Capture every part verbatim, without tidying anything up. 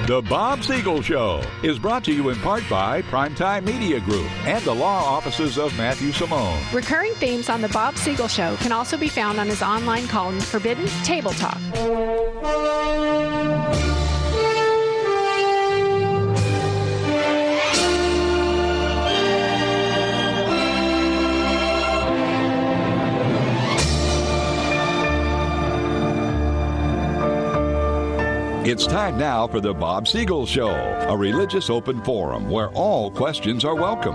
The Bob Siegel Show is brought to you in part by Primetime Media Group and the law offices of Matthew Simone. Recurring themes on The Bob Siegel Show can also be found on his online column, Forbidden Table Talk. It's time now for the Bob Siegel Show, a religious open forum where all questions are welcome.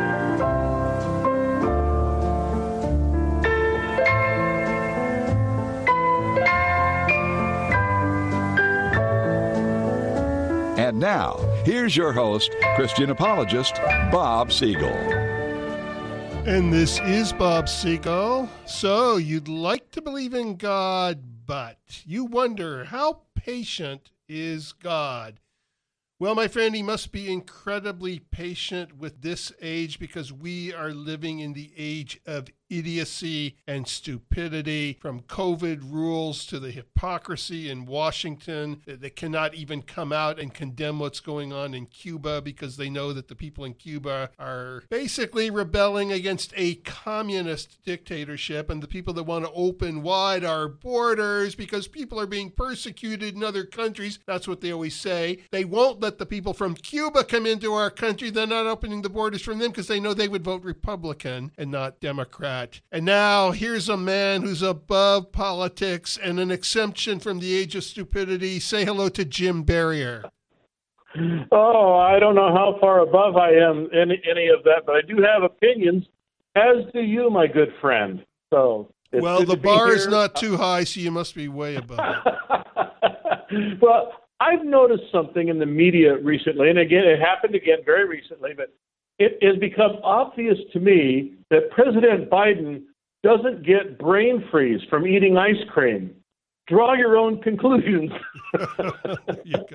And now, here's your host, Christian apologist, Bob Siegel. And this is Bob Siegel. So, you'd like to believe in God, but you wonder, how patient is God? Well, my friend, he must be incredibly patient with this age because we are living in the age of idiocy and stupidity, from COVID rules to the hypocrisy in Washington. They cannot even come out and condemn what's going on in Cuba because they know that the people in Cuba are basically rebelling against a communist dictatorship, and the people that want to open wide our borders because people are being persecuted in other countries. That's what they always say. They won't let the people from Cuba come into our country. They're not opening the borders from them because they know they would vote Republican and not Democrat. And now here's a man who's above politics and an exemption from the age of stupidity. Say hello to Jim Barrier. Oh, I don't know how far above I am in any of that, but I do have opinions, as do you, my good friend. So it's well, the to bar is not too high, so you must be way above it. Well, I've noticed something in the media recently, and again, it happened again very recently, but it has become obvious to me that President Biden doesn't get brain freeze from eating ice cream. Draw your own conclusions. you go.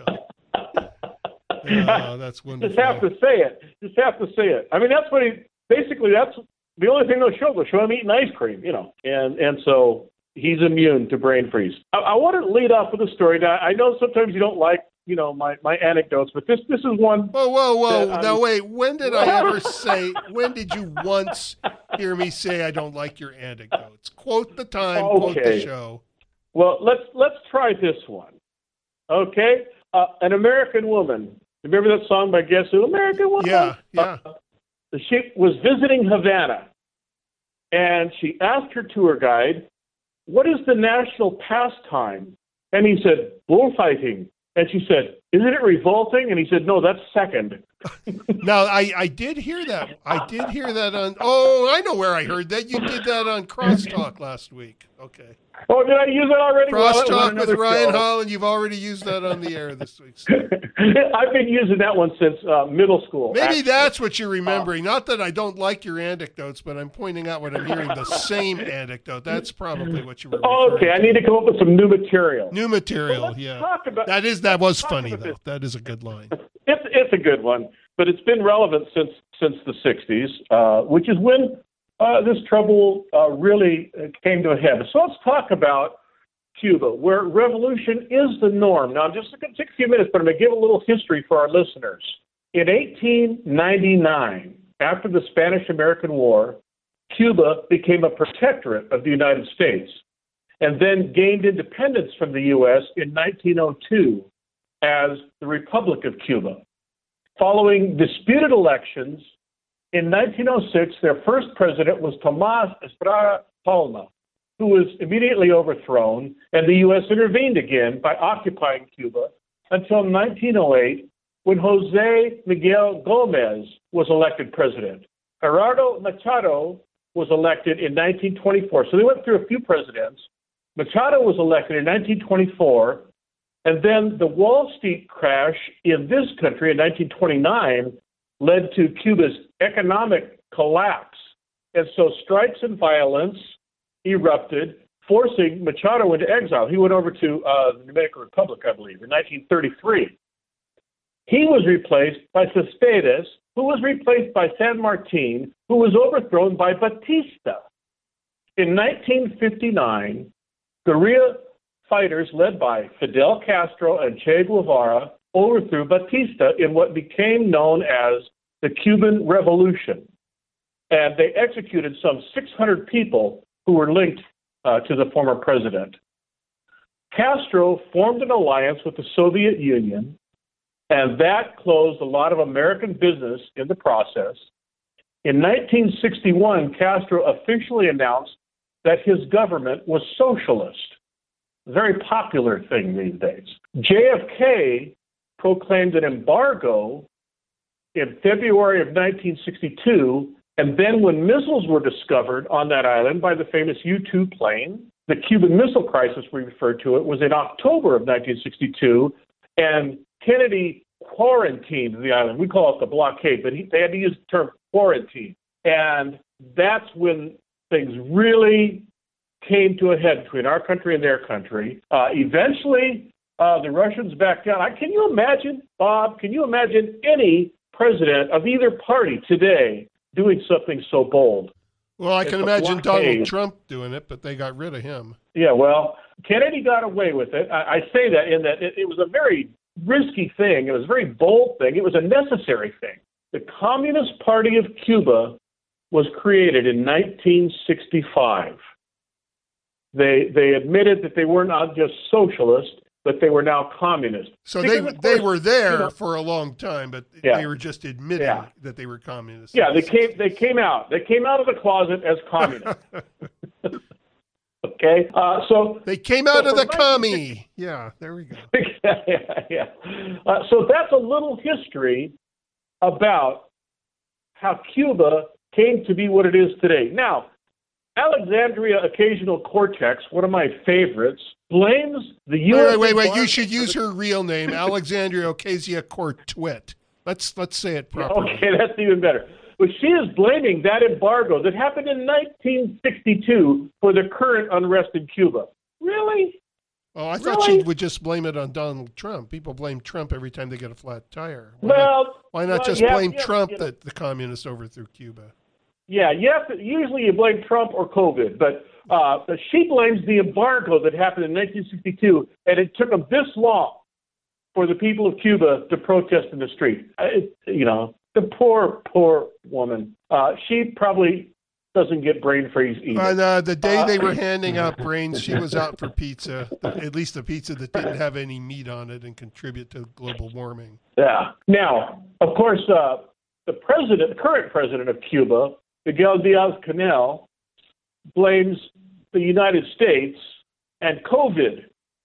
Oh, that's wonderful. Just have to say it. Just have to say it. I mean, that's what he, basically, that's the only thing they'll show. They'll show him eating ice cream, you know, and, and so he's immune to brain freeze. I, I want to lead off with a story. Now, I know sometimes you don't like, you know, my, my anecdotes, but this this is one. Whoa, whoa, whoa. Now, wait, when did I ever say, when did you once hear me say I don't like your anecdotes? Quote the time, okay. Quote the show. Well, let's let's try this one. Okay? Uh, an American woman. Remember that song by Guess Who? American Woman? Yeah, yeah. Uh, she was visiting Havana, and she asked her tour guide, what is the national pastime? And he said, bullfighting. And she said, isn't it revolting? And he said, no, that's second. Now, I, I did hear that. I did hear that on, oh, I know where I heard that. You did that on Crosstalk last week. Okay. Oh, did I use it already? Crosstalk well, with Ryan show. Holland. You've already used that on the air this week. So. I've been using that one since uh, middle school. Maybe actually. That's what you're remembering. Uh, Not that I don't like your anecdotes, but I'm pointing out when I'm hearing the same anecdote. That's probably what you were referring Okay, to. I need to come up with some new material. New material, well, yeah. About, that is that was funny, though. This. That is a good line. It's, it's a good one, but it's been relevant since since the sixties, uh, which is when uh, this trouble uh, really came to a head. So let's talk about Cuba, where revolution is the norm. Now, I'm just going to take a few minutes, but I'm going to give a little history for our listeners. In eighteen ninety-nine, after the Spanish-American War, Cuba became a protectorate of the United States and then gained independence from the U S in nineteen oh two as the Republic of Cuba. Following disputed elections, in nineteen oh six, their first president was Tomás Estrada Palma, who was immediately overthrown, and the U S intervened again by occupying Cuba until nineteen oh eight, when José Miguel Gómez was elected president. Gerardo Machado was elected in nineteen twenty-four. So they went through a few presidents. Machado was elected in nineteen twenty-four, and then the Wall Street crash in this country in nineteen twenty-nine led to Cuba's economic collapse. And so strikes and violence erupted, forcing Machado into exile. He went over to uh, the Dominican Republic, I believe, in nineteen thirty-three. He was replaced by Céspedes, who was replaced by San Martin, who was overthrown by Batista. In nineteen fifty-nine, guerrilla fighters led by Fidel Castro and Che Guevara overthrew Batista in what became known as the Cuban Revolution. And they executed some six hundred people who were linked uh, to the former president. Castro formed an alliance with the Soviet Union, and that closed a lot of American business in the process. In nineteen sixty-one, Castro officially announced that his government was socialist. A very popular thing these days. J F K proclaimed an embargo in February of nineteen sixty-two, and then when missiles were discovered on that island by the famous U two plane, the Cuban Missile Crisis, we refer to it, was in October of nineteen sixty-two, and Kennedy quarantined the island. We call it the blockade, but he, they had to use the term quarantine. And that's when things really came to a head between our country and their country. Uh, eventually, uh, the Russians backed down. I, can you imagine, Bob, can you imagine any president of either party today doing something so bold? Well, I It's can a imagine blockade. Donald Trump doing it, but they got rid of him. Yeah, well, Kennedy got away with it. I, I say that in that it, it was a very risky thing. It was a very bold thing. It was a necessary thing. The Communist Party of Cuba was created in nineteen sixty-five. They they admitted that they were not just socialist, but they were now communist. So Because, they of they course, were there you know, for a long time, but Yeah. they were just admitting Yeah. that they were communists. Yeah, they came they came out. They came out of the closet as communists. Okay, uh, so They came out So of the from commie. Yeah, there we go. yeah, yeah. Uh, so that's a little history about how Cuba came to be what it is today. Now, Alexandria Occasional Cortex, one of my favorites, blames the U S Wait, wait, wait, wait. You embargo should for use the- her real name, Alexandria Ocasio-Cortez. Let's let's say it properly. Okay, that's even better. But she is blaming that embargo that happened in nineteen sixty-two for the current unrest in Cuba. Really? Oh, I thought Really? she would just blame it on Donald Trump. People blame Trump every time they get a flat tire. Why not, Well, why not well, just yeah, blame yeah, Trump yeah. that the communists overthrew Cuba? Yeah, yes. Usually you blame Trump or COVID, but uh, she blames the embargo that happened in nineteen sixty-two, and it took them this long for the people of Cuba to protest in the street. Uh, It, you know, the poor, poor woman. Uh, she probably doesn't get brain freeze either. And uh, the day they Uh, were handing out brains, she was out for pizza, at least a pizza that didn't have any meat on it and contribute to global warming. Yeah. Now, of course, uh, the president, the current president of Cuba, Miguel Diaz-Canel, blames the United States and COVID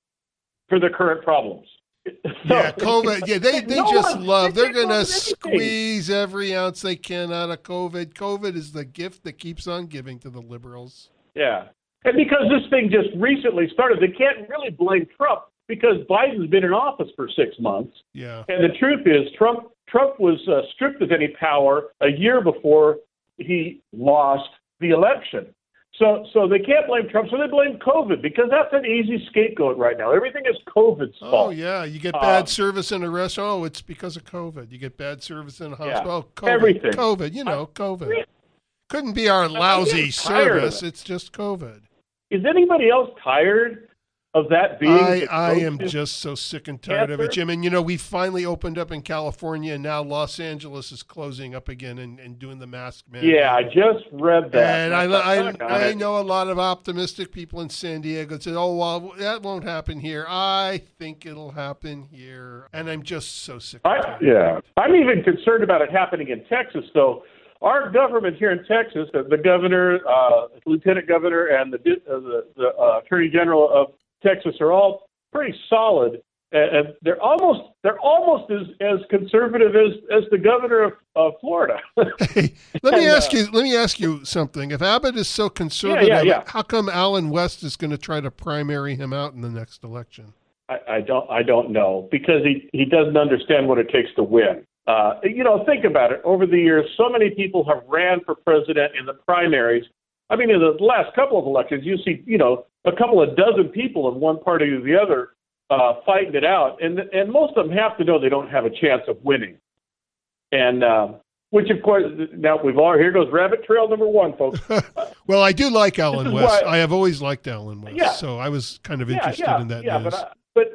for the current problems. So- Yeah, COVID. Yeah, they, they No just one- love. they They're can't going to love anything. squeeze every ounce they can out of COVID. COVID is the gift that keeps on giving to the liberals. Yeah. And because this thing just recently started, they can't really blame Trump because Biden's been in office for six months. Yeah. And the truth is, Trump Trump was uh, stripped of any power a year before he lost the election. So so they can't blame Trump, so they blame COVID because that's an easy scapegoat right now. Everything is COVID's Oh, fault. yeah. You get bad Uh, service in a restaurant. Oh, it's because of COVID. You get bad service in a Yeah. hospital. Oh, COVID. Everything. COVID. You know, COVID. really- Couldn't be our lousy getting tired of service. it. It's just COVID. Is anybody else tired of that being I, the I am go-to? just so sick and tired of it, answer? Jim. And, you know, we finally opened up in California, and now Los Angeles is closing up again and, and doing the mask mandate. Yeah, I just read that. And I, thought, I, "Doggone I it." know a lot of optimistic people in San Diego that said, oh, well, that won't happen here. I think it'll happen here. And I'm just so sick and I, tired. yeah. I'm even concerned about it happening in Texas, though. Our government here in Texas, the, the governor, uh, lieutenant governor, and the, uh, the, the uh, attorney general of Texas are all pretty solid, and, and they're almost they're almost as, as conservative as, as the governor of, of Florida. Hey, let me And, ask uh, you. Let me ask you something. If Abbott is so conservative, yeah, yeah. how come Alan West is going to try to primary him out in the next election? I, I don't I don't know because he, he doesn't understand what it takes to win. Uh, you know, think about it. Over the years, so many people have ran for president in the primaries. I mean, in the last couple of elections, you see, you know, a couple of dozen people in one party or the other uh, fighting it out, and and most of them have to know they don't have a chance of winning. And um, which, of course, now we've all here goes rabbit trail number one, folks. Well, I do like Alan is West. why- I have always liked Alan West, Yeah. so I was kind of yeah, interested yeah, in that yeah, news. but I, but I,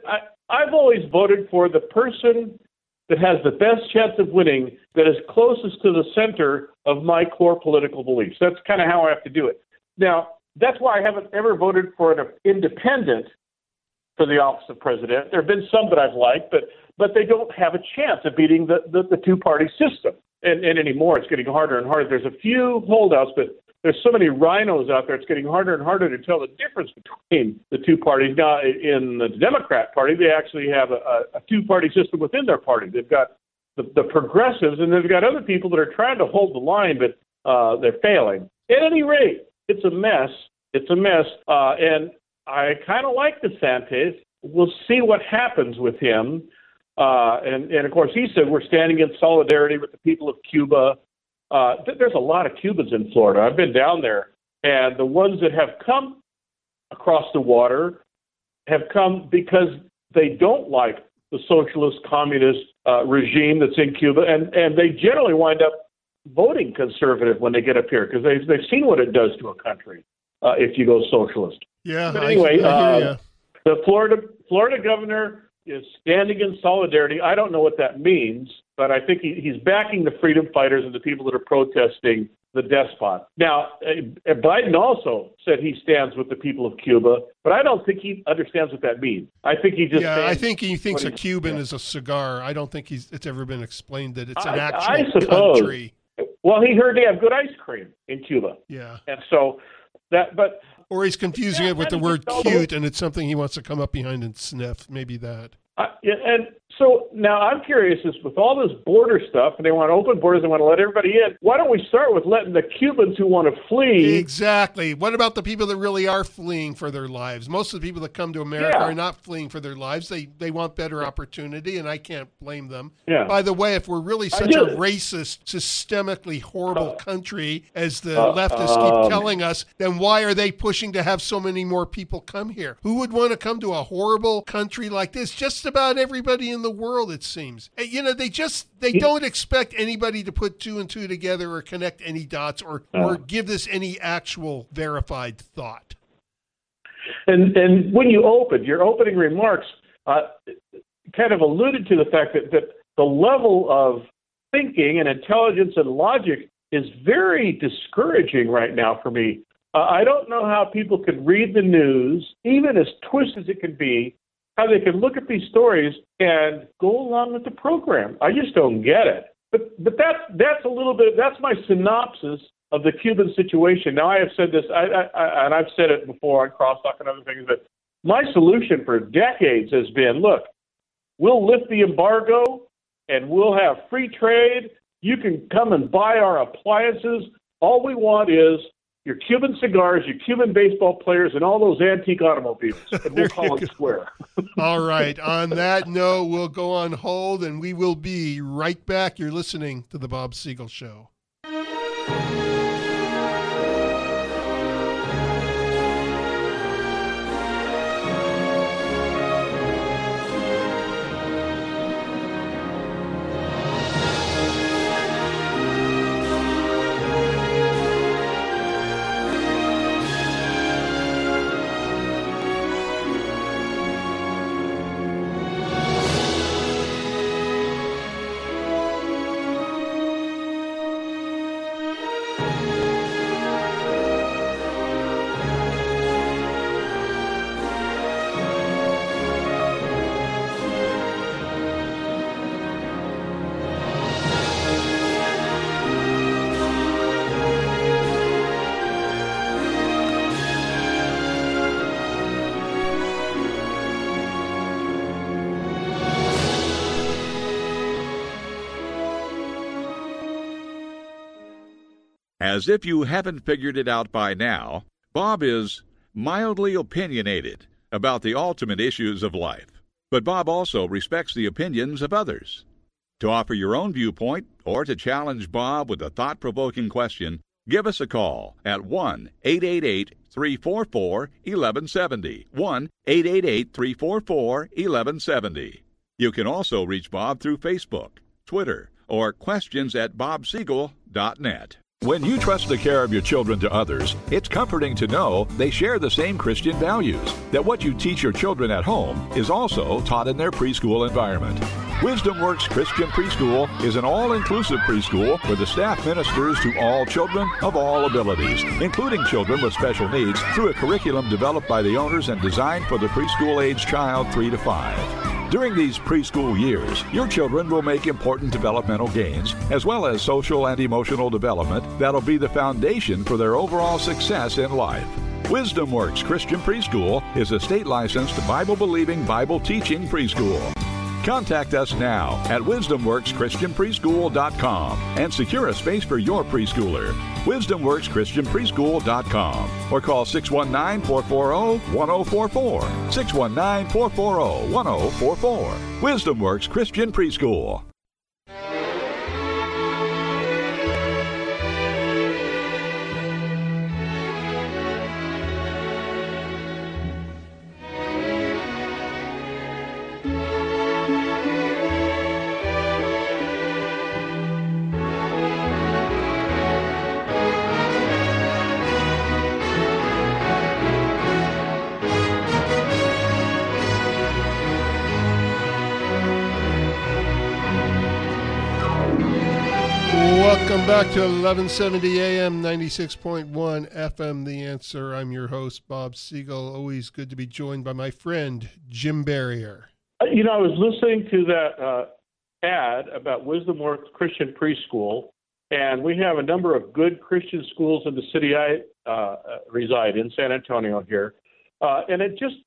I've always voted for the person that has the best chance of winning, that is closest to the center of my core political beliefs. That's kind of how I have to do it. Now, that's why I haven't ever voted for an independent for the office of president. There have been some that I've liked, but but they don't have a chance of beating the, the, the two-party system. And, and anymore, it's getting harder and harder. There's a few holdouts, but there's so many rhinos out there, it's getting harder and harder to tell the difference between the two parties. Now, in the Democrat Party, they actually have a, a two-party system within their party. They've got the, the progressives, and they've got other people that are trying to hold the line, but uh, they're failing. At any rate, it's a mess. It's a mess. Uh, and I kind of like DeSantis. We'll see what happens with him. Uh, and, and, of course, he said we're standing in solidarity with the people of Cuba. Uh, th- there's a lot of Cubans in Florida. I've been down there. And the ones that have come across the water have come because they don't like the socialist communist uh, regime that's in Cuba. And, and they generally wind up voting conservative when they get up here because they've, they've seen what it does to a country uh, if you go socialist. Yeah. But anyway, I, I uh, the Florida Florida governor is standing in solidarity. I don't know what that means, but I think he, he's backing the freedom fighters and the people that are protesting the despot. Now, uh, Biden also said he stands with the people of Cuba, but I don't think he understands what that means. I think he just yeah. I think he thinks a he, Cuban yeah. is a cigar. I don't think he's it's ever been explained that it's an I, actual I suppose. country. Well, he heard they have good ice cream in Cuba. Yeah, and so that, but. Or he's confusing yeah, it with the word cute, and it's something he wants to come up behind and sniff. Maybe that. Uh, and so now I'm curious, is with all this border stuff, and they want to open borders, they want to let everybody in, why don't we start with letting the Cubans who want to flee? Exactly. What about the people that really are fleeing for their lives? Most of the people that come to America yeah. are not fleeing for their lives. They they want better opportunity, and I can't blame them. Yeah. By the way, if we're really such a racist, systemically horrible uh, country, as the uh, leftists um, keep telling us, then why are they pushing to have so many more people come here? Who would want to come to a horrible country like this? Just about everybody in the world, it seems. You know, they just they don't expect anybody to put two and two together or connect any dots or uh, or give this any actual verified thought. And and when you opened your opening remarks, uh, kind of alluded to the fact that, that the level of thinking and intelligence and logic is very discouraging right now for me. Uh, I don't know how people can read the news, even as twisted as it can be, how they can look at these stories and go along with the program. I just don't get it. But but that's that's a little bit. That's my synopsis of the Cuban situation. Now I have said this, I, I, I, and I've said it before on Crosstalk and other things. But my solution for decades has been: look, we'll lift the embargo and we'll have free trade. You can come and buy our appliances. All we want is your Cuban cigars, your Cuban baseball players, and all those antique automobiles. And we'll call it square. All right. On that note, we'll go on hold, and we will be right back. You're listening to The Bob Siegel Show. As if you haven't figured it out by now, Bob is mildly opinionated about the ultimate issues of life. But Bob also respects the opinions of others. To offer your own viewpoint or to challenge Bob with a thought-provoking question, give us a call at one eight eight eight, three four four, one one seven zero, one eight eight eight, three four four, one one seven zero. You can also reach Bob through Facebook, Twitter, or questions at bob siegel dot net. When you trust the care of your children to others, it's comforting to know they share the same Christian values, that what you teach your children at home is also taught in their preschool environment. Wisdom Works Christian Preschool is an all-inclusive preschool where the staff ministers to all children of all abilities, including children with special needs, through a curriculum developed by the owners and designed for the preschool-age child three to five. During these preschool years, your children will make important developmental gains, as well as social and emotional development that'll be the foundation for their overall success in life. Wisdom Works Christian Preschool is a state-licensed, Bible-believing, Bible-teaching preschool. Contact us now at wisdom works christian preschool dot com and secure a space for your preschooler. wisdom works christian preschool dot com or call six one nine, four four zero, one zero four four. six one nine, four four zero, one zero four four. Wisdom Works Christian Preschool. Welcome back to eleven seventy A M, ninety-six point one F M, The Answer. I'm your host, Bob Siegel. Always good to be joined by my friend, Jim Barrier. You know, I was listening to that uh, ad about Wisdom Works Christian Preschool, and we have a number of good Christian schools in the city I uh, reside in, San Antonio here. Uh, and it just,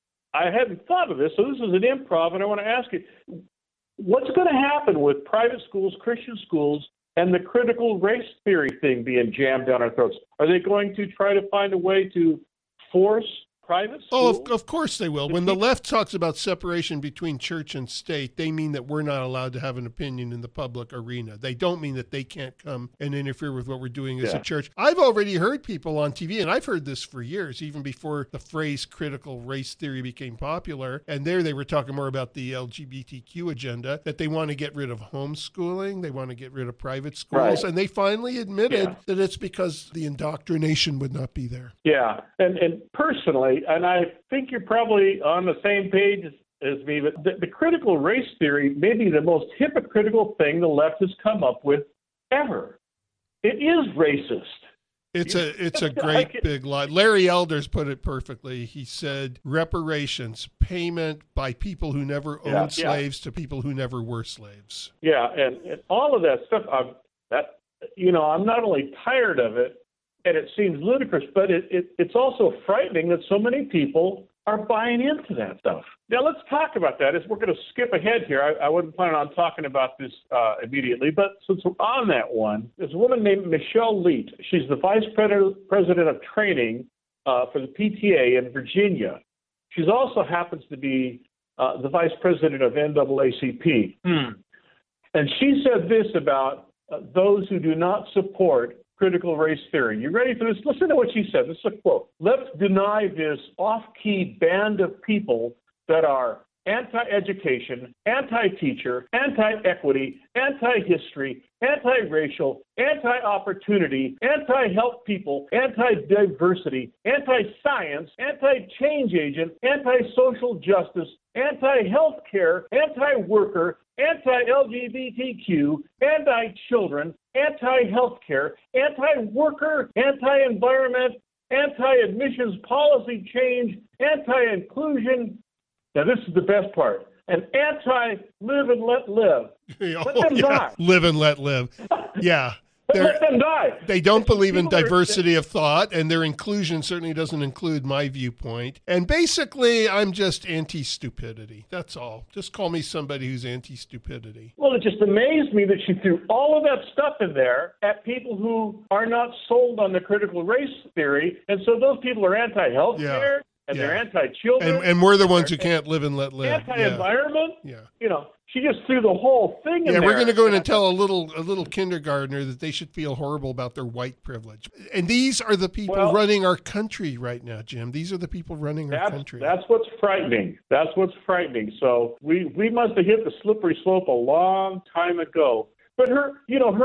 I hadn't thought of this, so this is an improv, and I want to ask you, what's going to happen with private schools, Christian schools, and the critical race theory thing being jammed down our throats? Are they going to try to find a way to force private schools? Oh, of, of course they will. When the left talks about separation between church and state, they mean that we're not allowed to have an opinion in the public arena. They don't mean that they can't come and interfere with what we're doing as Yeah. a church. I've already heard people on T V, and I've heard this for years, even before the phrase critical race theory became popular. And there they were talking more about the L G B T Q agenda, that they want to get rid of homeschooling, they want to get rid of private schools, Right. and they finally admitted Yeah. that it's because the indoctrination would not be there. Yeah, and, and personally, and I think you're probably on the same page as, as me, but the, the critical race theory may be the most hypocritical thing the left has come up with ever. It is racist. It's a it's a I great can- big lie. Larry Elders put it perfectly. He said reparations, payment by people who never owned Yeah, yeah. slaves to people who never were slaves. Yeah, and, and all of that stuff, I'm, that, you know, I'm not only tired of it, and it seems ludicrous, but it, it, it's also frightening that so many people are buying into that stuff. Now, let's talk about that. As we're going to skip ahead here, I, I wasn't planning on talking about this uh, immediately, but since we're on that one, there's a woman named Michelle Leet. She's the vice president of training uh, for the P T A in Virginia. She also happens to be uh, the vice president of N double A C P. Hmm. And she said this about uh, those who do not support critical race theory. You ready for this? Listen to what she said. This is a quote. Let's deny this off-key band of people that are anti-education, anti-teacher, anti-equity, anti-history, anti-racial, anti-opportunity, anti-help people, anti-diversity, anti-science, anti-change agent, anti-social justice, anti-health care, anti-worker, anti-L G B T Q, anti-children, anti-health care, anti-worker, anti-environment, anti-admissions policy change, anti-inclusion. Now, this is the best part. And anti-live and let live. Let Oh, them yeah. die. Live and let live. Yeah. They're- Let them die. They don't believe in People are- diversity of thought, and their inclusion certainly doesn't include my viewpoint. And basically, I'm just anti-stupidity. That's all. Just call me somebody who's anti-stupidity. Well, it just amazed me that she threw all of that stuff in there at people who are not sold on the critical race theory. And so those people are anti-health Yeah. care, and Yeah. they're anti-children. And, and we're the ones who can't live and let live. Yeah. Anti-environment. Yeah. You know, she just threw the whole thing in Yeah, there. we're going to go in and tell a little a little kindergartner that they should feel horrible about their white privilege. And these are the people Well- running our country right now, Jim. These are the people running our That's, country. that's what's frightening. That's what's frightening. So we, we must have hit the slippery slope a long time ago. But her, you know, her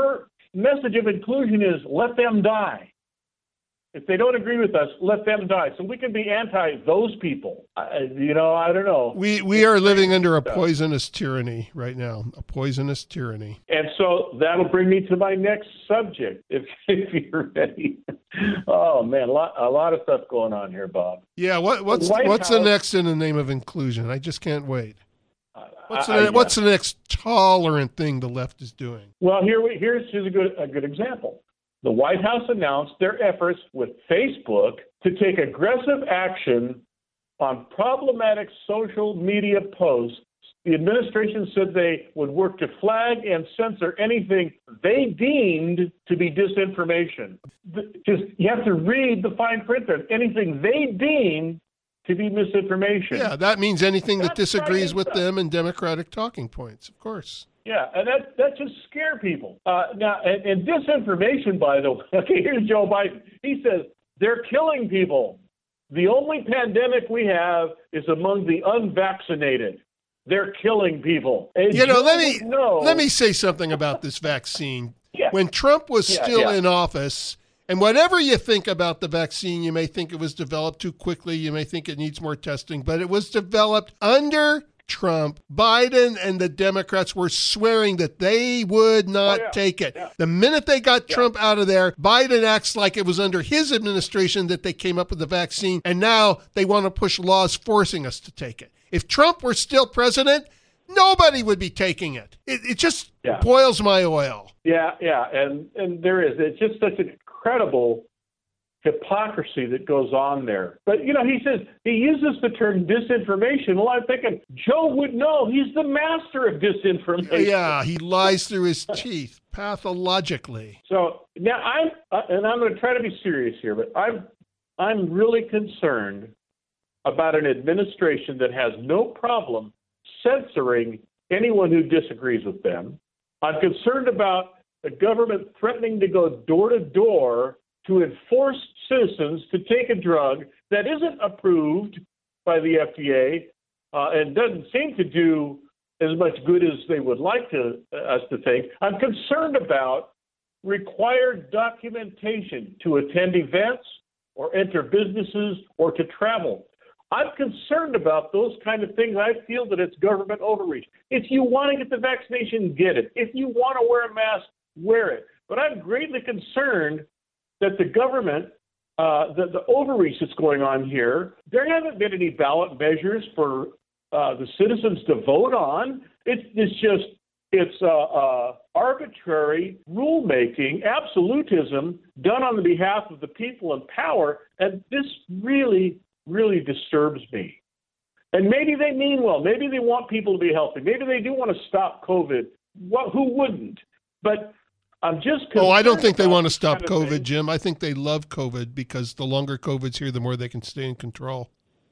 message of inclusion is let them die. If they don't agree with us, let them die. So we can be anti those people. I, you know, I don't know. We we are living under a poisonous tyranny right now, a poisonous tyranny. And so that'll bring me to my next subject, if, if you're ready. Oh, man, a lot, a lot of stuff going on here, Bob. Yeah, what, what's the what's House, the next in the name of inclusion? I just can't wait. What's the, I, I, what's the next tolerant thing the left is doing? Well, here we, here's, here's a good a good example. The White House announced their efforts with Facebook to take aggressive action on problematic social media posts. The administration said they would work to flag and censor anything they deemed to be disinformation. Just you have to read the fine print there. Anything they deem to be misinformation. Yeah, that means anything that That's disagrees right. with them and Democratic talking points, of course. Yeah, and that that just scare people. Uh, now, and, and disinformation, by the way, okay, here's Joe Biden. He says they're killing people. The only pandemic we have is among the unvaccinated. They're killing people. And you know, Joe let me know, let me say something about this vaccine. Yeah. When Trump was Yeah, still yeah. in office, and whatever you think about the vaccine, you may think it was developed too quickly, you may think it needs more testing, but it was developed under Trump. Biden and the Democrats were swearing that they would not Oh, yeah. take it. Yeah. The minute they got Yeah. Trump out of there, Biden acts like it was under his administration that they came up with the vaccine, and now they want to push laws forcing us to take it. If Trump were still president, nobody would be taking it. It, it just Yeah. boils my oil. Yeah, yeah, and and there is. It's just such an incredible hypocrisy that goes on there. But, you know, he says, he uses the term disinformation. Well, I'm thinking, Joe would know. He's the master of disinformation. Yeah, he lies through his teeth pathologically. So now I'm, uh, and I'm going to try to be serious here, but I'm, I'm really concerned about an administration that has no problem censoring anyone who disagrees with them. I'm concerned about the government threatening to go door to door to enforce citizens to take a drug that isn't approved by the F D A uh, and doesn't seem to do as much good as they would like to uh, us to think. I'm concerned about required documentation to attend events or enter businesses or to travel. I'm concerned about those kind of things. I feel that it's government overreach. If you want to get the vaccination, get it. If you want to wear a mask, wear it. But I'm greatly concerned that the government, uh, the, the overreach that's going on here, there haven't been any ballot measures for uh, the citizens to vote on. It's, it's just, it's uh, uh, arbitrary rulemaking, absolutism done on the behalf of the people in power, and this really, really disturbs me. And maybe they mean well. Maybe they want people to be healthy. Maybe they do want to stop COVID. Well, who wouldn't? But I'm just Oh, I don't think they about want to this stop kind of COVID, thing. Jim. I think they love COVID because the longer COVID's here, the more they can stay in control.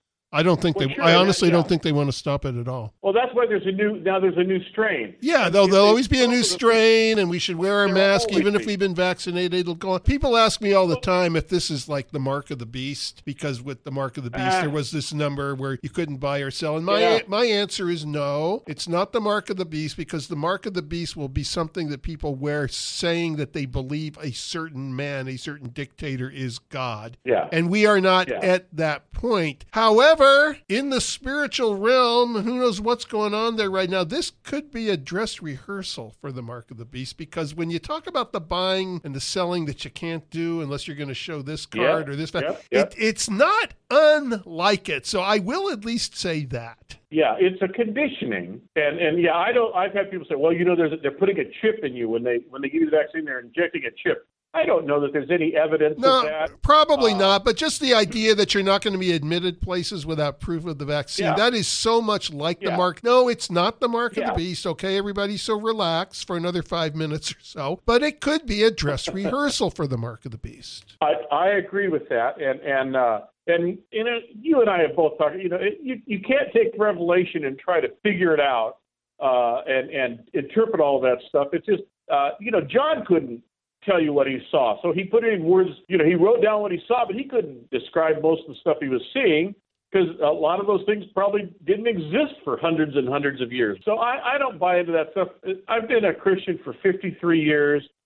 I don't think Well, they. sure, I honestly yeah. don't think they want to stop it at all. Well, that's why there's a new now. There's a new strain. Yeah, though If there'll they always be a new stop it- strain, and we should wear our There will mask always even if be. we've been vaccinated. It'll go on. People ask me all the time if this is like the mark of the beast, because with the mark of the beast, Ah. there was this number where you couldn't buy or sell. And my Yeah. my answer is no. It's not the mark of the beast, because the mark of the beast will be something that people wear, saying that they believe a certain man, a certain dictator, is God. Yeah. And we are not Yeah. at that point. However, in the spiritual realm, who knows what's going on there right now? This could be a dress rehearsal for the mark of the beast, because when you talk about the buying and the selling that you can't do unless you're going to show this card Yep, or this, yep, yep. It, it's not unlike it. So I will at least say that. Yeah, it's a conditioning, and and yeah, I don't. I've had people say, well, you know, there's a, they're putting a chip in you when they when they give you the vaccine, they're injecting a chip. I don't know that there's any evidence No, of that. probably Uh, not. But just the idea that you're not going to be admitted places without proof of the vaccine, Yeah. that is so much like the Yeah. mark. No, it's not the mark of Yeah. the beast. Okay, everybody, so relax for another five minutes or so. But it could be a dress rehearsal for the mark of the beast. I, I agree with that, and and uh, and you know, you and I have both talked. You know, it, you you can't take Revelation and try to figure it out uh, and and interpret all that stuff. It's just uh, you know, John couldn't tell you what he saw, so he put it in words. You know, he wrote down what he saw, but he couldn't describe most of the stuff he was seeing, because a lot of those things probably didn't exist for hundreds and hundreds of years. So I, I don't buy into that stuff. I've been a Christian for fifty-three years.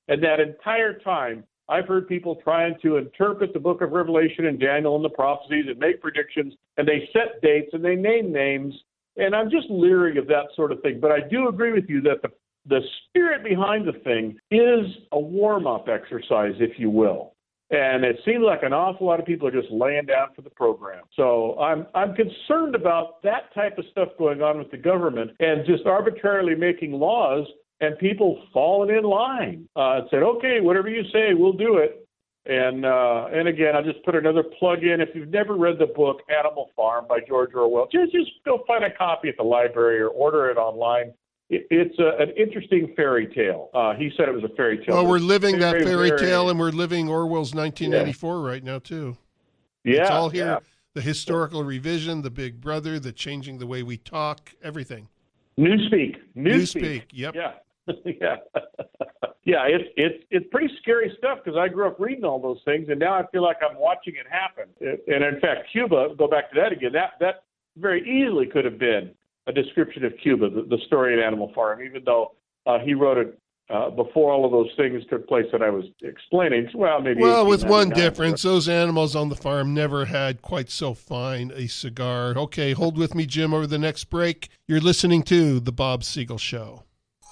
And that entire time, I've heard people trying to interpret the book of Revelation and Daniel and the prophecies and make predictions, and they set dates and they name names. And I'm just leery of that sort of thing. But I do agree with you that the, the spirit behind the thing is a warm-up exercise, if you will. And it seems like an awful lot of people are just laying down for the program. So I'm I'm concerned about that type of stuff going on with the government and just arbitrarily making laws and people falling in line uh, and said, okay, whatever you say, we'll do it. And uh, and again, I'll just put another plug in. If you've never read the book Animal Farm by George Orwell, just, just go find a copy at the library or order it online. It's a, an interesting fairy tale. Uh, he said it was a fairy tale. Well, we're living that fairy very, tale, and we're living Orwell's nineteen eighty-four yeah. right now, too. Yeah. It's all here. Yeah. The historical revision, the Big Brother, the changing the way we talk, everything. Newspeak. Newspeak. Newspeak, yep. Yeah. yeah. yeah, it's, it's, it's pretty scary stuff because I grew up reading all those things, and now I feel like I'm watching it happen. And, in fact, Cuba, go back to that again, that, that very easily could have been a description of Cuba, the, the story in Animal Farm, even though uh, he wrote it uh, before all of those things took place that I was explaining. Well, maybe. Well, with one difference, those animals on the farm never had quite so fine a cigar. Okay, hold with me, Jim, over the next break. You're listening to The Bob Siegel Show.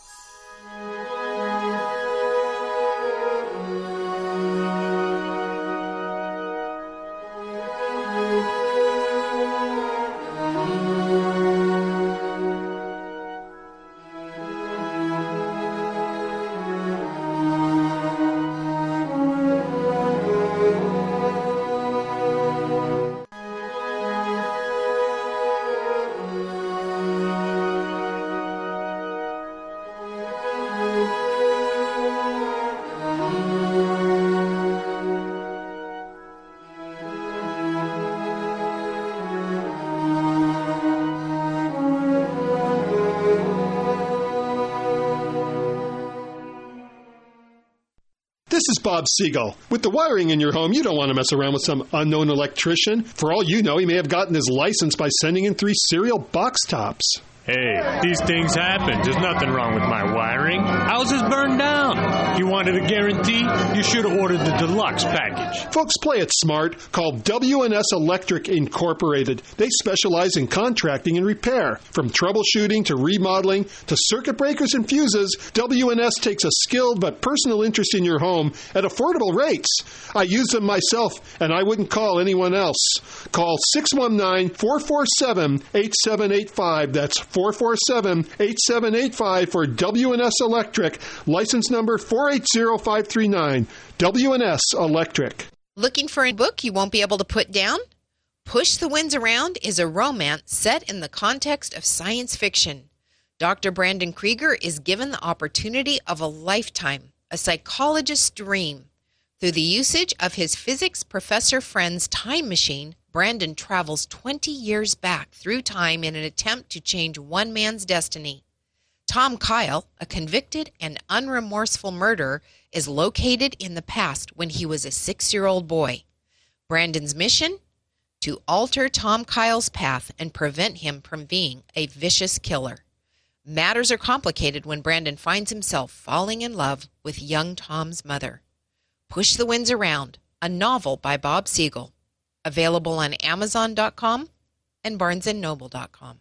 This is Bob Siegel. With the wiring in your home, you don't want to mess around with some unknown electrician. For all you know, he may have gotten his license by sending in three cereal box tops. Hey, these things happen. There's nothing wrong with my wiring. Ours is burned down. You wanted a guarantee? You should have ordered the deluxe package. Folks, play it smart. Call W and S Electric Incorporated. They specialize in contracting and repair. From troubleshooting to remodeling to circuit breakers and fuses, W and S takes a skilled but personal interest in your home at affordable rates. I use them myself, and I wouldn't call anyone else. Call six one nine, four four seven, eight seven eight five. That's four four seven, eight seven eight five for W and S Electric, license number four eight zero five three nine. W and S Electric. Looking for a book you won't be able to put down? Push the Winds Around is a romance set in the context of science fiction. Doctor Brandon Krieger is given the opportunity of a lifetime, a psychologist's dream. Through the usage of his physics professor friend's time machine, Brandon travels twenty years back through time in an attempt to change one man's destiny. Tom Kyle, a convicted and unremorseful murderer, is located in the past when he was a six-year-old boy. Brandon's mission? To alter Tom Kyle's path and prevent him from being a vicious killer. Matters are complicated when Brandon finds himself falling in love with young Tom's mother. Push the Winds Around, a novel by Bob Siegel. Available on Amazon dot com and Barnes and Noble dot com.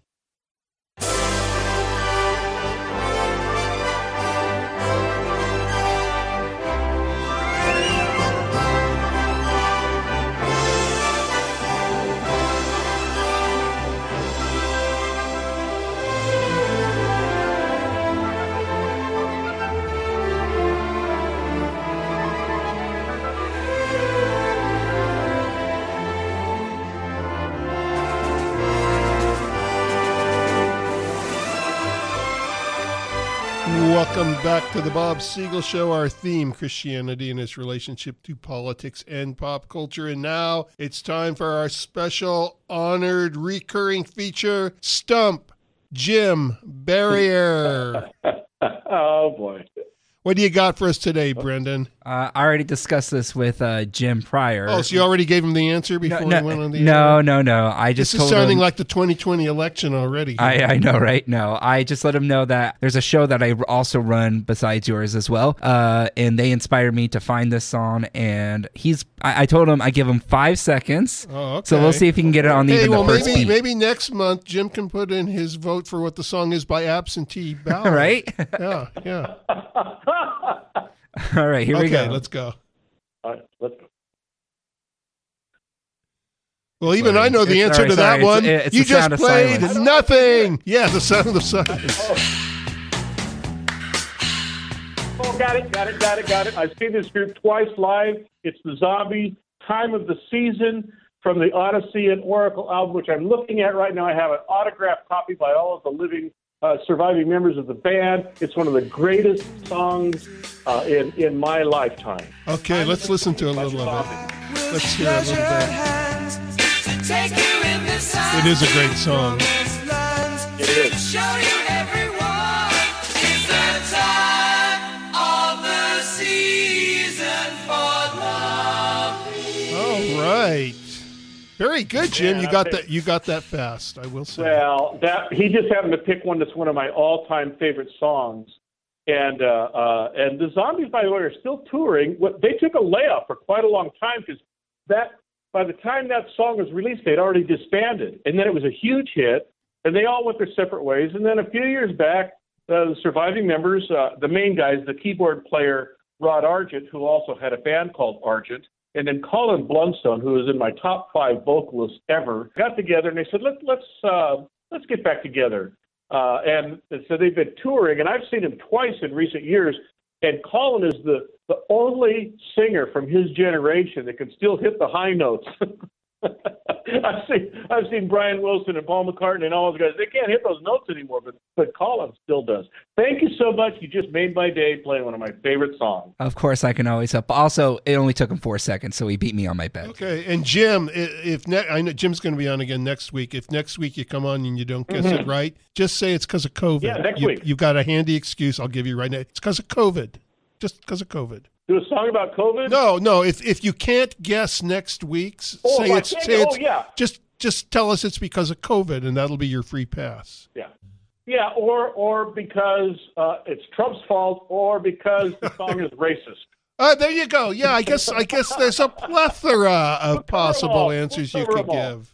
Welcome back to the Bob Siegel Show. Our theme, Christianity and its relationship to politics and pop culture. And now it's time for our special honored recurring feature, Stump Jim Barrier. Oh, boy. What do you got for us today, Brendan? Uh, I already discussed this with uh, Jim prior. Oh, so you already gave him the answer before no, no, we went on the No, air? no, no. I just This told is sounding him, like the twenty twenty election already. I, I know, right? No, I just let him know that there's a show that I also run besides yours as well, uh, and they inspired me to find this song. And he's, I, I told him I give him five seconds. Oh, okay. So we'll see if he can get it on hey, even well, the first maybe beat. maybe next month Jim can put in his vote for what the song is by absentee ballot. Right? Yeah, yeah. All right, here okay, we go. Okay, let's go. All right, let's go. Well, even I know the It's- answer sorry, to that sorry, one. it's- it's you the sound just of played silence. nothing. Yeah, the sound of silence. Oh, got it, got it, got it, got it. I've seen this group twice live. It's the Zombies, Time of the Season, from the Odyssey and Oracle album, which I'm looking at right now. I have an autographed copy by all of the living, uh, surviving members of the band. It's one of the greatest songs uh, in, in my lifetime. Okay, let's listen to a little of it. Let's hear a little bit. It is a great song. It is. All right. Very good, Jim. Yeah, you got I think- that. You got that fast. I will say. Well, that he just happened to pick one that's one of my all-time favorite songs. And uh, uh, and the Zombies, by the way, are still touring. What, they took a layoff for quite a long time because that by the time that song was released, they'd already disbanded. And then it was a huge hit, and they all went their separate ways. And then a few years back, uh, the surviving members, uh, the main guys, the keyboard player Rod Argent, who also had a band called Argent, and then Colin Blunstone, who is in my top five vocalists ever, got together and they said, Let, let's uh, let's get back together. Uh, and, and so they've been touring, and I've seen him twice in recent years. And Colin is the, the only singer from his generation that can still hit the high notes. I've seen I've seen Brian Wilson and Paul McCartney and all those guys. They can't hit those notes anymore, but but Colin still does. Thank you so much. You just made my day playing one of my favorite songs. Of course, I can always help. Also, it only took him four seconds, so he beat me on my bet. Okay, and Jim, i- if ne- I know Jim's going to be on again next week. If next week you come on and you don't guess Mhm. it right, just say it's because of COVID. Yeah, next you, week. You've got a handy excuse. I'll give you right now. It's because of COVID. Just because of COVID. Do a song about COVID? No, no. If if you can't guess next week's, Oh, say if I it's can't- say oh, it's yeah. just just tell us it's because of COVID, and that'll be your free pass. Yeah. Yeah, or or because uh, it's Trump's fault, or because the song is racist. Uh, there you go. Yeah, I guess I guess there's a plethora of possible all. answers you Cover could them all. give.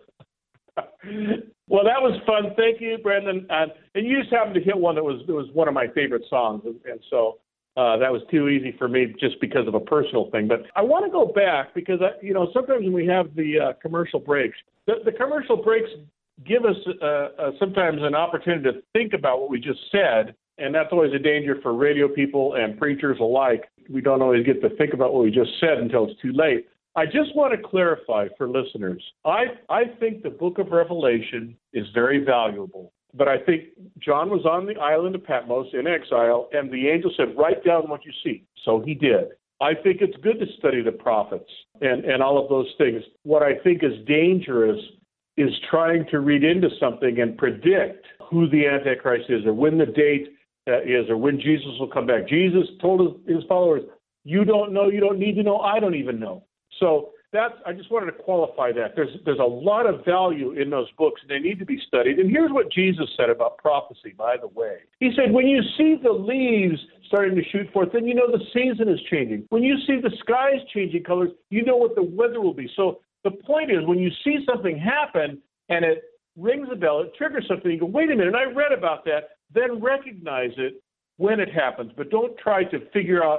Well, that was fun. Thank you, Brendan. And, and you just happened to hit one that was that was one of my favorite songs, and, and so uh, that was too easy for me just because of a personal thing. But I want to go back because I, you know sometimes when we have the uh, commercial breaks, the, the commercial breaks give us uh, uh, sometimes an opportunity to think about what we just said, and that's always a danger for radio people and preachers alike. We don't always get to think about what we just said until it's too late. I just want to clarify for listeners. I I think the book of Revelation is very valuable, but I think John was on the island of Patmos in exile, and the angel said, write down what you see. So he did. I think it's good to study the prophets and, and all of those things. What I think is dangerous is trying to read into something and predict who the Antichrist is or when the date uh, is or when Jesus will come back. Jesus told his, his followers, you don't know, you don't need to know, I don't even know. So that's, I just wanted to qualify that. There's there's a lot of value in those books, and they need to be studied. And here's what Jesus said about prophecy, by the way. He said, when you see the leaves starting to shoot forth, then you know the season is changing. When you see the skies changing colors, you know what the weather will be. So the point is, when you see something happen and it rings a bell, it triggers something, you go, wait a minute, I read about that, then recognize it when it happens. But don't try to figure out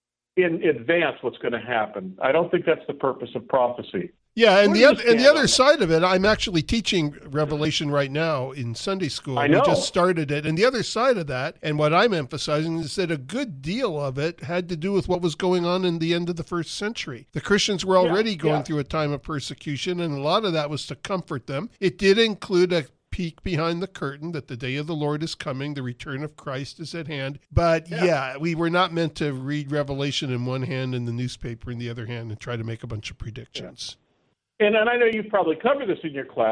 in advance what's going to happen. I don't think that's the purpose of prophecy. Yeah, and Where the do you other and the stand other on side of it, I'm actually teaching Revelation right now in Sunday school. I know. We just started it. And the other side of that, and what I'm emphasizing, is that a good deal of it had to do with what was going on in the end of the first century. The Christians were already Yeah, going yeah. through a time of persecution, and a lot of that was to comfort them. It did include a peek behind the curtain that the day of the Lord is coming, the return of Christ is at hand. But yeah. yeah, we were not meant to read Revelation in one hand and the newspaper in the other hand and try to make a bunch of predictions. And, and I know you've probably covered this in your class,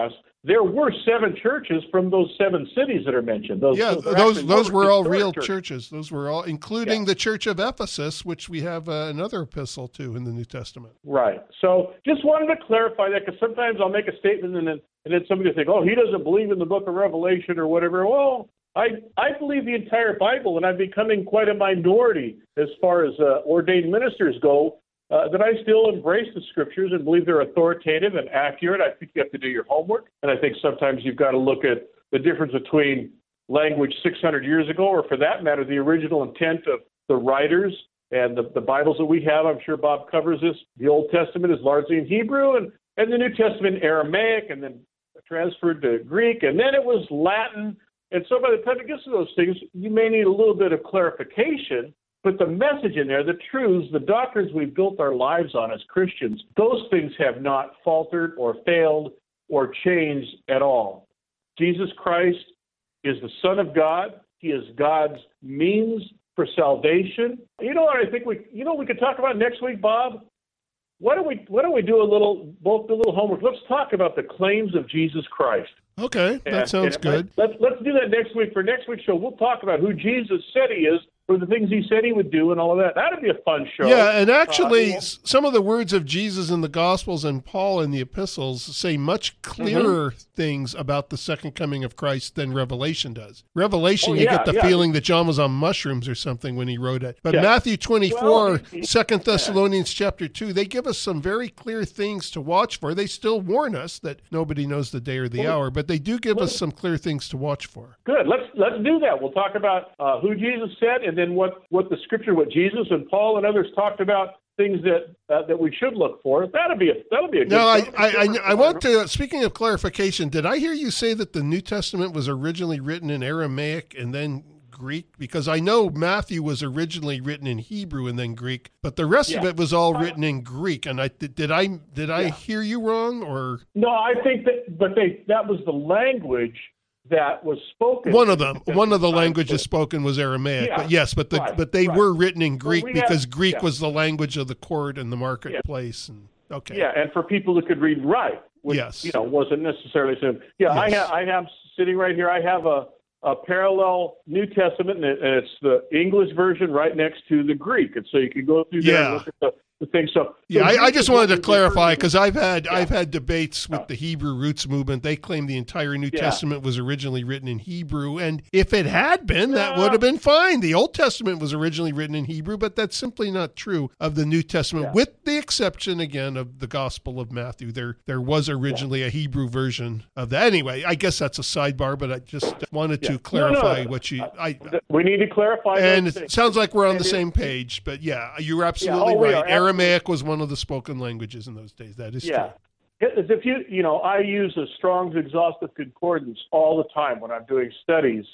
there were seven churches from those seven cities that are mentioned. Those, yeah, those, those those were all real churches. churches. Those were all, including yeah. the Church of Ephesus, which we have uh, another epistle to in the New Testament. Right. So just wanted to clarify that, because sometimes I'll make a statement and then and then somebody will think, oh, he doesn't believe in the book of Revelation or whatever. Well, I I believe the entire Bible, and I'm becoming quite a minority as far as uh, ordained ministers go. Uh, that I still embrace the scriptures and believe they're authoritative and accurate. I think you have to do your homework. And I think sometimes you've got to look at the difference between language six hundred years ago, or for that matter, the original intent of the writers and the, the Bibles that we have. I'm sure Bob covers this. The Old Testament is largely in Hebrew, and, and the New Testament Aramaic, and then transferred to Greek, and then it was Latin. And so by the time it gets to those things, you may need a little bit of clarification. But the message in there, the truths, the doctrines we've built our lives on as Christians, those things have not faltered or failed or changed at all. Jesus Christ is the Son of God. He is God's means for salvation. You know what I think we, you know, we could talk about next week, Bob? Why don't we, why don't we do a little, both do a little homework? Let's talk about the claims of Jesus Christ. Okay, that and, sounds and good. Let's let's do that next week. For next week's show, we'll talk about who Jesus said he is, for the things he said he would do and all of that. That'd be a fun show. Yeah, and actually, uh, some of the words of Jesus in the Gospels and Paul in the epistles say much clearer mm-hmm. things about the second coming of Christ than Revelation does. Revelation, oh, you yeah, get the yeah. feeling that John was on mushrooms or something when he wrote it. But yeah. Matthew twenty-four, well, he, Second Thessalonians yeah. chapter two, they give us some very clear things to watch for. They still warn us that nobody knows the day or the well, hour, but they do give well, us some clear things to watch for. Good. Let's let's do that. We'll talk about uh, who Jesus said, and then what, what the Scripture, what Jesus and Paul and others talked about, things that uh, that we should look for. That'll be a that'll be a good. Now, I, I, I I want to. Speaking of clarification, did I hear you say that the New Testament was originally written in Aramaic and then Greek? Because I know Matthew was originally written in Hebrew and then Greek, but the rest yeah. of it was all written in Greek. And I did I did I yeah. hear you wrong or no? I think that, but they that was the language that was spoken. One of them, one of the languages spoken was Aramaic, yeah, but yes, but the right, but they right. were written in Greek well, we because have, Greek yeah. was the language of the court and the marketplace, and okay, yeah, and for people who could read and write, which, yes, you know, wasn't necessarily so. Yeah, yes. I have, I have sitting right here. I have a, a parallel New Testament, and, it, and it's the English version right next to the Greek, and so you can go through there yeah. and look at the. The thing. So, so yeah, I, I just wanted to clarify because I've had yeah. I've had debates with oh. the Hebrew Roots movement. They claim the entire New yeah. Testament was originally written in Hebrew, and if it had been, yeah. that would have been fine. The Old Testament was originally written in Hebrew, but that's simply not true of the New Testament, yeah. with the exception again of the Gospel of Matthew. There there was originally yeah. a Hebrew version of that. Anyway, I guess that's a sidebar, but I just wanted yeah. to clarify no, no. what you. I, we need to clarify, and those it things. sounds like we're on and the it, same page. But yeah, you're absolutely yeah, oh, right. Aramaic was one of the spoken languages in those days. That is yeah. true. If you, you know, I use a Strong's Exhaustive Concordance all the time when I'm doing studies,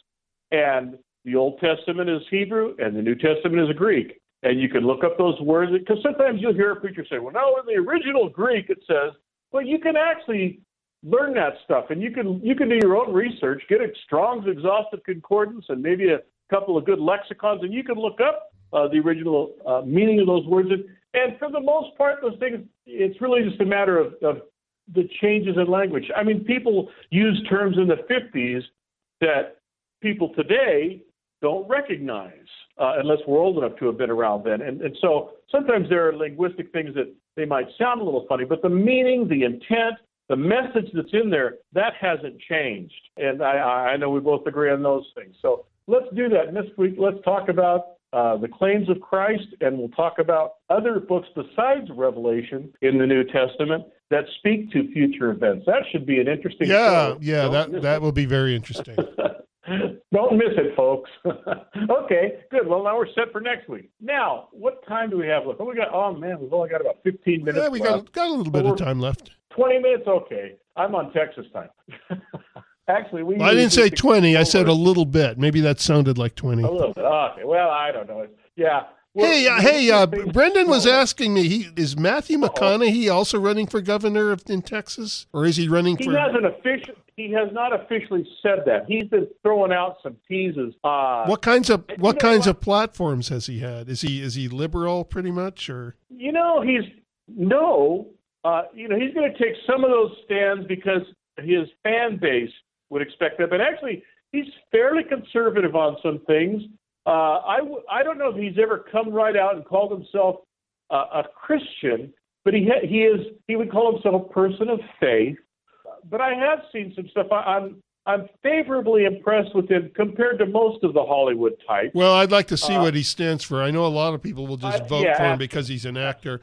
and the Old Testament is Hebrew and the New Testament is Greek, and you can look up those words because sometimes you'll hear a preacher say, "Well, no, in the original Greek it says," well, you can actually learn that stuff, and you can you can do your own research, get a Strong's Exhaustive Concordance, and maybe a couple of good lexicons, and you can look up uh, the original uh, meaning of those words. And, And for the most part, those things, it's really just a matter of, of the changes in language. I mean, people use terms in the fifties that people today don't recognize uh, unless we're old enough to have been around then. And, and so sometimes there are linguistic things that they might sound a little funny, but the meaning, the intent, the message that's in there, that hasn't changed. And I, I know we both agree on those things. So let's do that. And this week, let's talk about Uh, the claims of Christ, and we'll talk about other books besides Revelation in the New Testament that speak to future events. That should be an interesting Yeah, show. yeah, Don't that that it. will be very interesting. Don't miss it, folks. Okay, good. Well, now we're set for next week. Now, what time do we have left? Oh, we got. Oh man, we've only got about fifteen minutes. Yeah, we left. got got a little bit so of time left. Twenty minutes, okay. I'm on Texas time. Actually, we. Well, I didn't say twenty. I said a little bit. Maybe that sounded like twenty. A little bit. Okay. Well, I don't know. Yeah. Well, hey, uh, hey, uh, Brendan was asking me, he, is Matthew McConaughey also running for governor of, in Texas? Or is he running he for... He hasn't officially, he has not officially said that. He's been throwing out some teases. Uh, what kinds of what you know kinds what? of platforms has he had? Is he is he liberal pretty much? Or You know, he's... No. Uh, you know, he's going to take some of those stands because his fan base would expect that. But actually, he's fairly conservative on some things. Uh, I, w- I don't know if he's ever come right out and called himself uh, a Christian, but he ha- he is he would call himself a person of faith. But I have seen some stuff. I, I'm I'm favorably impressed with him compared to most of the Hollywood types. Well, I'd like to see uh, what he stands for. I know a lot of people will just uh, vote yeah, for him because he's an actor.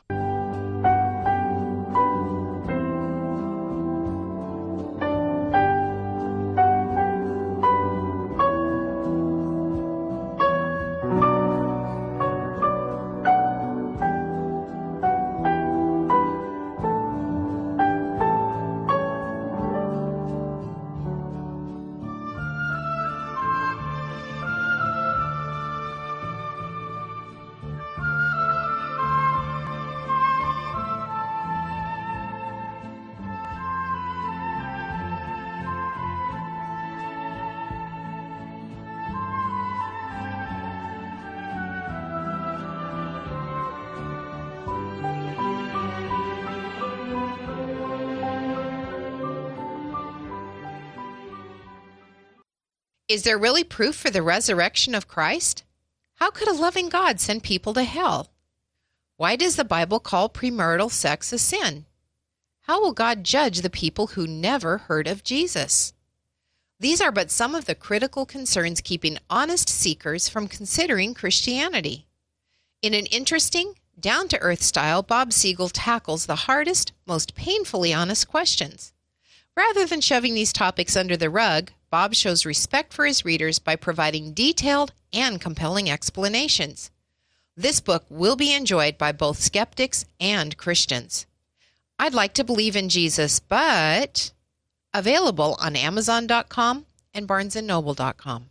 Is there really proof for the resurrection of Christ? How could a loving God send people to hell? Why does the Bible call premarital sex a sin? How will God judge the people who never heard of Jesus? These are but some of the critical concerns keeping honest seekers from considering Christianity. In an interesting, down-to-earth style, Bob Siegel tackles the hardest, most painfully honest questions. Rather than shoving these topics under the rug, Bob shows respect for his readers by providing detailed and compelling explanations. This book will be enjoyed by both skeptics and Christians. I'd like to believe in Jesus, but available on Amazon dot com and Barnes and Noble dot com.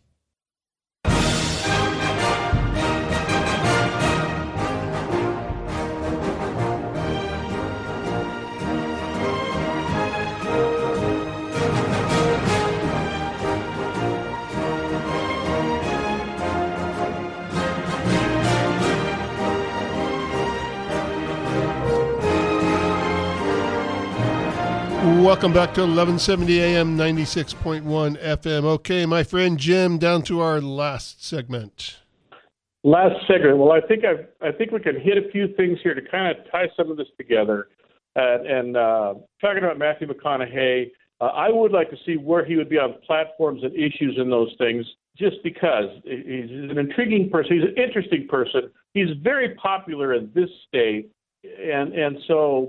Welcome back to eleven seventy A M, ninety-six point one F M. Okay, my friend Jim, down to our last segment. Last segment. Well, I think I've, I think we can hit a few things here to kind of tie some of this together. Uh, and uh, talking about Matthew McConaughey, uh, I would like to see where he would be on platforms and issues and those things, just because he's an intriguing person. He's an interesting person. He's very popular in this state, and and so.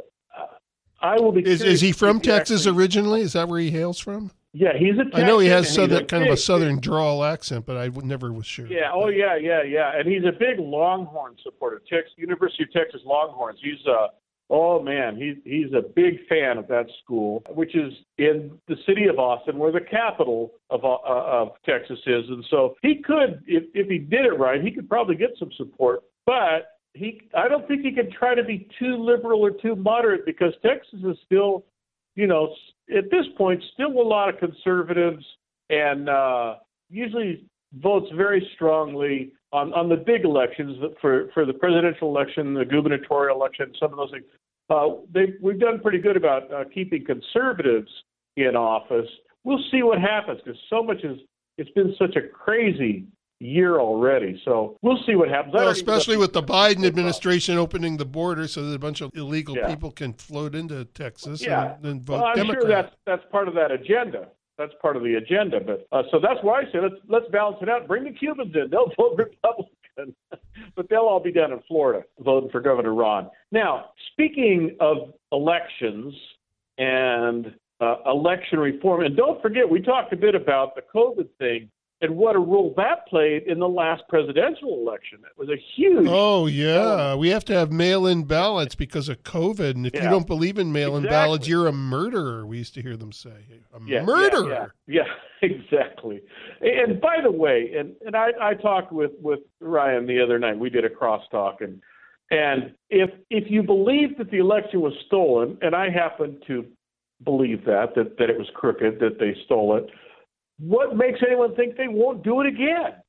I will be. Is, is he from exactly. Texas originally? Is that where he hails from? Yeah, he's a Texan. I know he has southern, a kind big, of a southern drawl accent, but I w- never was sure. Yeah, oh yeah, yeah, yeah, and he's a big Longhorn supporter. Texas, University of Texas Longhorns. He's a oh man, he's he's a big fan of that school, which is in the city of Austin, where the capital of uh, of Texas is, and so he could, if if he did it right, he could probably get some support, but. He, I don't think he can try to be too liberal or too moderate, because Texas is still, you know, at this point, still a lot of conservatives, and uh, usually votes very strongly on, on the big elections for, for the presidential election, the gubernatorial election, some of those things. Uh, they, we've done pretty good about uh, keeping conservatives in office. We'll see what happens, because so much is, it's been such a crazy year already. So we'll see what happens. Well, especially with the Biden administration opening the border so that a bunch of illegal yeah. people can float into Texas yeah. and, and vote well, I'm Democrat. sure that's, that's part of that agenda. That's part of the agenda. But uh, so that's why I say let's let's balance it out. Bring the Cubans in. They'll vote Republican. But they'll all be down in Florida voting for Governor Ron. Now, speaking of elections and uh, election reform, and don't forget, we talked a bit about the COVID thing and what a role that played in the last presidential election. It was a huge... Oh, yeah. We have to have mail-in ballots because of COVID. And if yeah. you don't believe in mail-in exactly. ballots, you're a murderer, we used to hear them say. A yeah, murderer! Yeah, yeah, yeah, exactly. And by the way, and, and I, I talked with, with Ryan the other night. We did a crosstalk. And, and if if you believe that the election was stolen, and I happen to believe that, that, that it was crooked, that they stole it, what makes anyone think they won't do it again?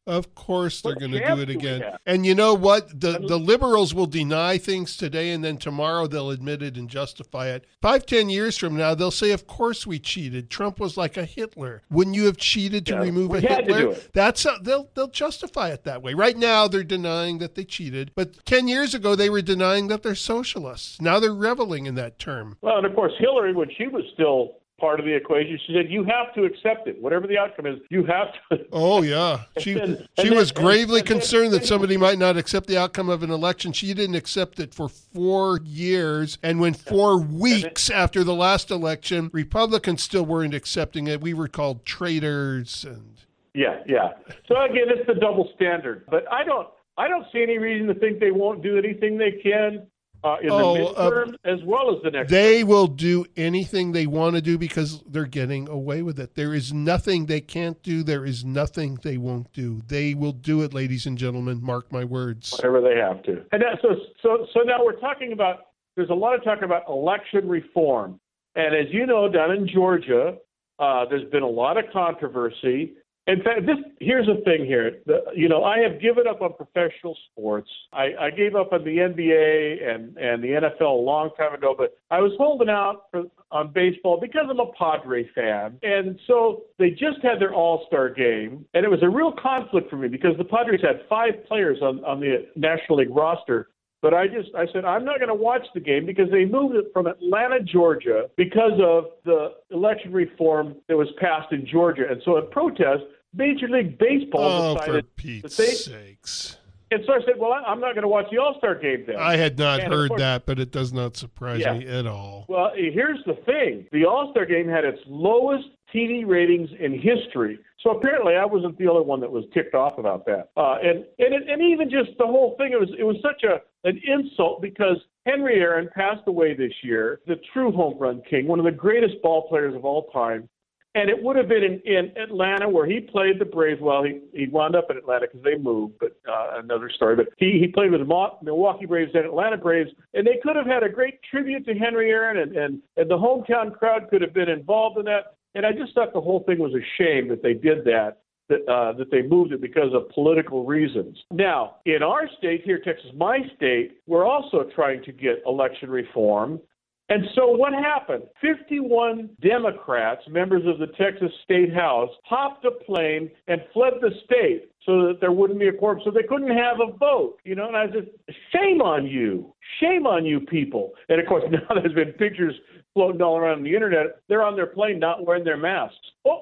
Of course they're What going to chance do it do we again. have? And you know what? The the liberals will deny things today, and then tomorrow they'll admit it and justify it. Five, ten years from now, they'll say, of course we cheated. Trump was like a Hitler. Wouldn't you have cheated to Yeah, remove we a had to Hitler? do it. That's a, they'll they'll justify it that way. Right now, they're denying that they cheated. But ten years ago, they were denying that they're socialists. Now they're reveling in that term. Well, and of course, Hillary, when she was still part of the equation, she said, you have to accept it. Whatever the outcome is, you have to. Oh, yeah. She And- she and was then- gravely and then- concerned that somebody might not accept the outcome of an election. She didn't accept it for four years. And when four weeks after the last election, Republicans still weren't accepting it, we were called traitors. And Yeah, yeah. So again, it's the double standard. But I don't, I don't see any reason to think they won't do anything they can uh, in Oh, the uh, midterm as well as the next. they will do anything they want to do because they're getting away with it. There is nothing they can't do. There is nothing they won't do. They will do it, ladies and gentlemen. Mark my words. Whatever they have to. And that, so, so, so now we're talking about. There's a lot of talk about election reform, and as you know, down in Georgia, uh, there's been a lot of controversy. In fact, this here's the thing here. The, you know, I have given up on professional sports. I, I gave up on the N B A and, and the N F L a long time ago, but I was holding out for, on baseball because I'm a Padre fan. And so they just had their All-Star game, and it was a real conflict for me because the Padres had five players on, on the National League roster. But I just, I said, I'm not going to watch the game because they moved it from Atlanta, Georgia, because of the election reform that was passed in Georgia. And so in protest, Major League Baseball Oh, for decided Pete's that they, sakes. and so I said, well, I'm not going to watch the All-Star game then. I had not And of heard course- that, but it does not surprise Yeah. me at all. Well, here's the thing. The All-Star game had its lowest T V ratings in history. So apparently I wasn't the only one that was ticked off about that. Uh, and, and, it, and even just the whole thing, it was, it was such a an insult because Henry Aaron passed away this year, the true home run king, one of the greatest ball players of all time. And it would have been in, in Atlanta where he played the Braves. Well, he, he wound up in Atlanta because they moved, but uh, another story. But he, he played with the Milwaukee Braves and Atlanta Braves, and they could have had a great tribute to Henry Aaron, and, and, and the hometown crowd could have been involved in that. And I just thought the whole thing was a shame that they did that, that, uh, that they moved it because of political reasons. Now, in our state here, Texas, my state, we're also trying to get election reform. And so what happened? fifty-one Democrats, members of the Texas State House, hopped a plane and fled the state so that there wouldn't be a quorum, so they couldn't have a vote. You know, and I said, shame on you. Shame on you people. And, of course, now there's been pictures floating all around the Internet. They're on their plane not wearing their masks.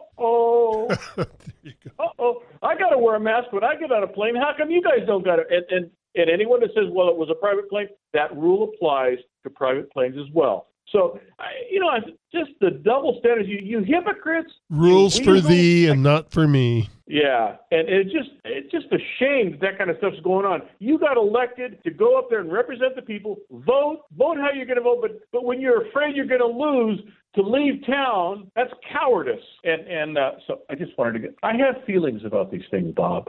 Uh-oh. Uh-oh. I got to wear a mask when I get on a plane. How come you guys don't got it? And, and, and anyone that says, well, it was a private plane, that rule applies to private planes as well. So, I, you know, just the double standards. You, you hypocrites. Rules you for weasel. thee and not for me. Yeah, and it's just it's just a shame that that kind of stuff's going on. You got elected to go up there and represent the people, vote, vote how you're going to vote, but but when you're afraid you're going to lose, to leave town, that's cowardice. And and uh, so I just wanted to get. I have feelings about these things, Bob.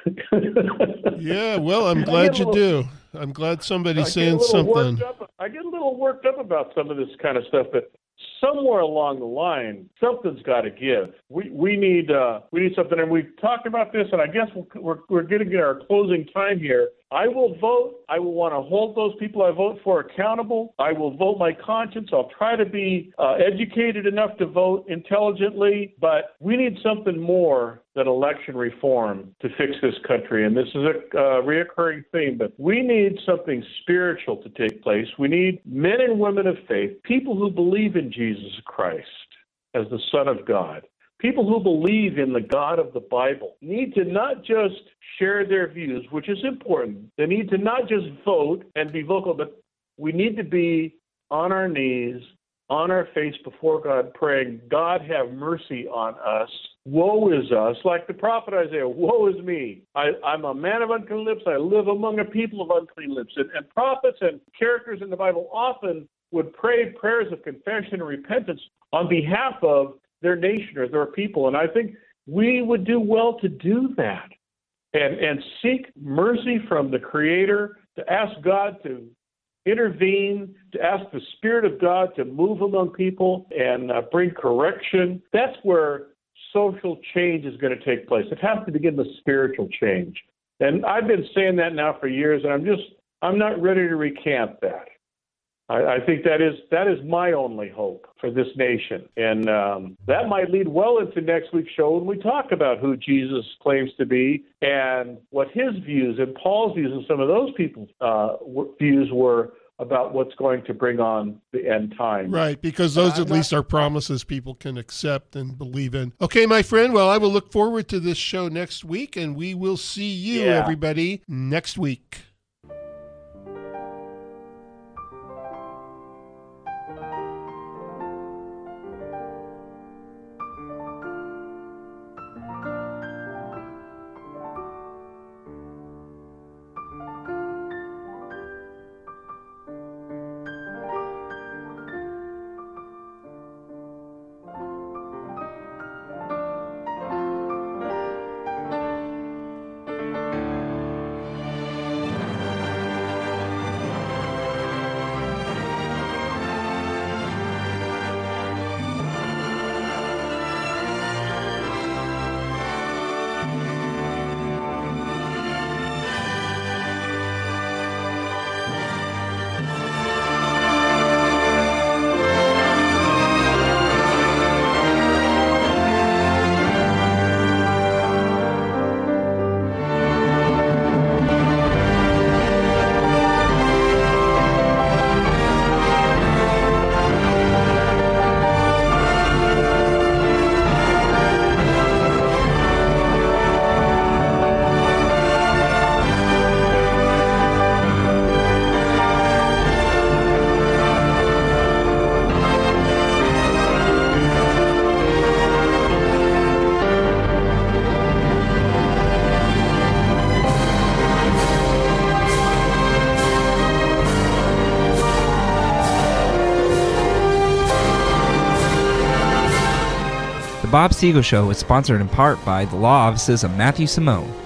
Yeah, well, I'm I glad get a you little- do. I'm glad somebody's I saying get a little something. worked up. I get a little worked up about some of this kind of stuff, but somewhere along the line, something's got to give. We we need uh, we need something, and we've talked about this, and I guess we're we're, we're getting to our closing time here. I will vote. I will want to hold those people I vote for accountable. I will vote my conscience. I'll try to be uh, educated enough to vote intelligently, but we need something more than election reform to fix this country. And this is a uh, reoccurring theme, but we need something spiritual to take place. We need men and women of faith, people who believe in Jesus Christ as the Son of God. People who believe in the God of the Bible need to not just share their views, which is important. They need to not just vote and be vocal, but we need to be on our knees, on our face before God, praying, God have mercy on us. Woe is us. Like the prophet Isaiah, woe is me. I, I'm a man of unclean lips. I live among a people of unclean lips. And, and prophets and characters in the Bible often would pray prayers of confession and repentance on behalf of their nation or their people. And I think we would do well to do that and, and seek mercy from the Creator, to ask God to intervene, to ask the Spirit of God to move among people and uh, bring correction. That's where social change is going to take place. It has to begin with spiritual change. And I've been saying that now for years, and I'm just, I'm not ready to recant that. I, I think that is that is my only hope for this nation. And um, that might lead well into next week's show when we talk about who Jesus claims to be and what his views and Paul's views and some of those people's uh, views were about what's going to bring on the end time. Right, because those at least are promises people can accept and believe in. Okay, my friend, well, I will look forward to this show next week, and we will see you, Yeah. everybody, next week. The Bob Siegel Show is sponsored in part by the law offices of Matthew Simone,